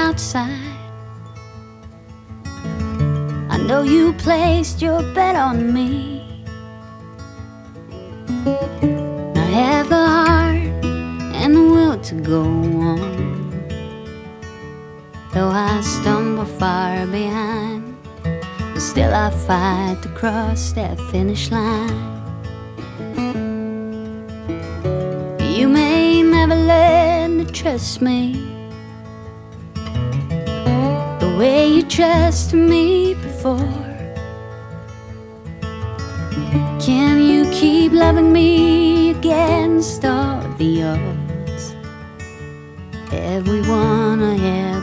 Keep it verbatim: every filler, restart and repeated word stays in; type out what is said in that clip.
outside. I know you placed your bet on me. I have the heart and the will to go on, though I stumble far behind, but still I fight to cross that finish line. You may never learn to trust me the way you trusted me before. Can you keep loving me against all the odds? Have we won or have